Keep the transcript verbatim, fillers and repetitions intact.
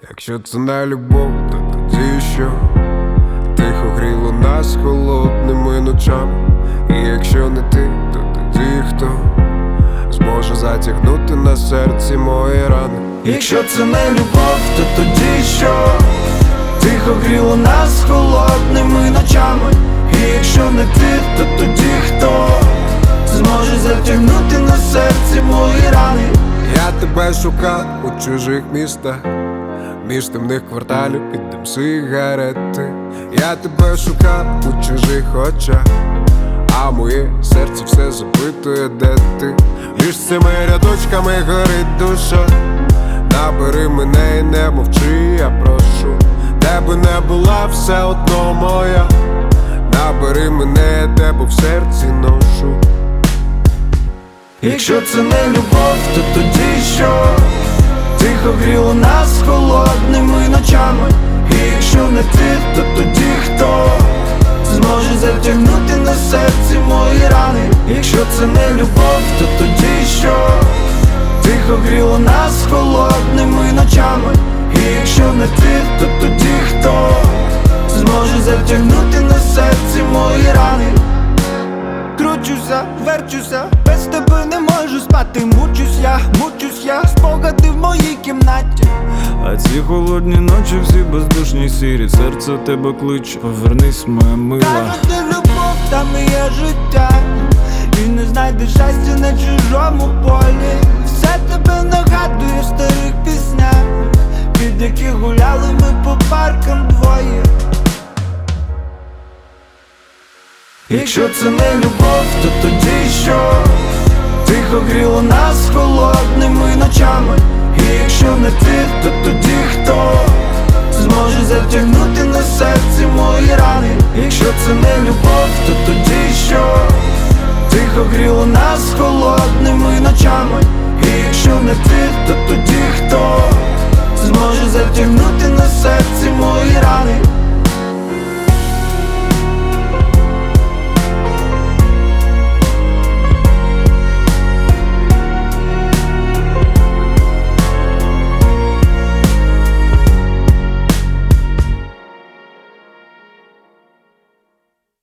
Якщо це не любов, то тоді що? Тихо гріло нас холодними ночами. І якщо не ти, то тоді хто зможе затягнути на серці мої рани? Якщо це не любов, то тоді що? Тихо гріло нас холодними ночами. І якщо не ти, то тоді хто зможе затягнути на серці мої рани? Я тебе шукав у чужих містах, між темних кварталів під дим сигарети. Я тебе шукав у чужих очах, а моє серце все запитує, де ти. Між цими рядочками горить душа. Набери мене і не мовчи, я прошу. Де би не була, все одно моя. Набери мене, я тебе в серці ношу. Якщо це не любов, то тоді що? Тихо гріло нас холодними ночами. І якщо не ти, то тоді хто зможе затягнути на серці мої рани? Якщо це не любов, то тоді що? Тихо гріло нас холодними ночами. І якщо не ти, то тоді хто зможе затягнути на серці мої рани? Кручуся, верчуся, без тебе не можу спати. Мучусь я, мучусь я, спогади в моїй кімнаті. А ці холодні ночі всі бездушні сірі. Серце тебе кличе, повернись, моя мила. Кажуть, де любов, там і є життя. І не знайдеш щастя на чужому полі. Все тебе нагадує в старих піснях, під яких гуляли ми по паркам двоє. Якщо це не любов, то тоді що? Тихо гріло нас холодними ночами. І якщо не ти, то тоді хто зможе затягнути на серці мої рани? Якщо це не любов, то тоді що? Тихо гріло нас холодними ночами.